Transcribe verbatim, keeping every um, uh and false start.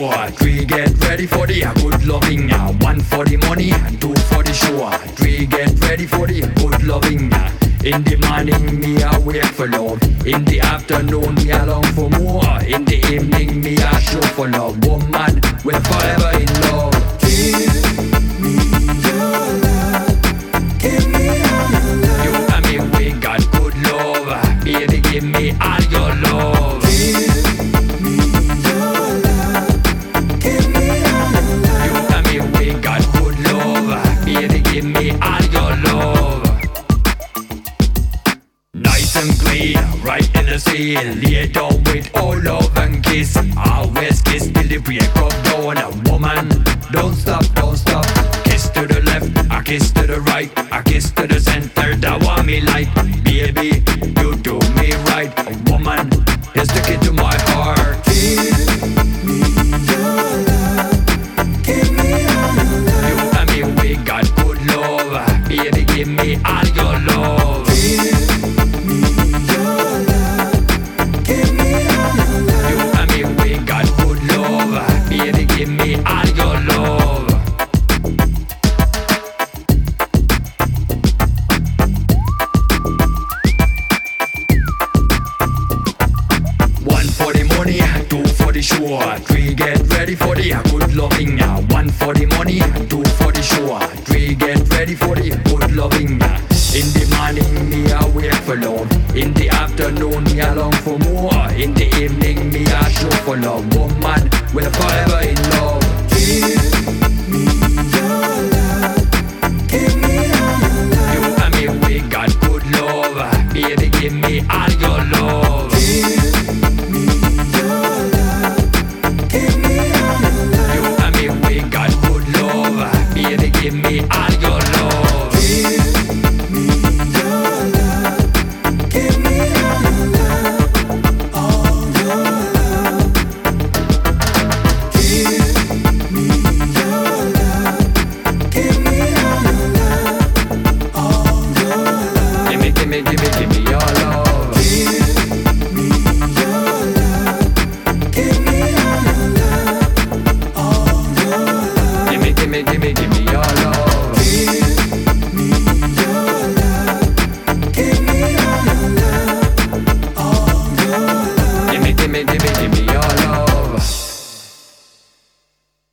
show. Three, get ready for the good loving. One for the money, two for the show. Three, get ready for the good loving. In the morning, me I wait for love. In the afternoon, me I long for more. In the evening, me I show for love. Woman, we're forever in love. Give me your love. Give me all your love. You and me, we got good love. Baby, give me all your love. Give me your love. Give me all your love. You and me, we got good love. Baby, give me all your love. Nice and clean, right in the sea. Lay down with all love and kiss. Always kiss till the break of dawn. A woman, don't stop, don't stop. Kiss to the left, I kiss to the right, I kiss to the center. That want me like, baby, you do me right. A woman is the key to my heart. Give me your love. Give me all your love. You and me, we got good love. Baby, give me all your love. Give me your love. Give me all your love. You and me, we got good love. Baby, give me all your love. One for the money, two for the show. Three, get ready for the good loving. One for the money, two for the show. Three, get ready for the good loving. In the morning, me I wait for love. In the afternoon, me I long for more. In the evening, me I show for love. Woman, we're forever in love. Give me your love. Give me all your love. You and me, we got good love. Baby, give me all your love.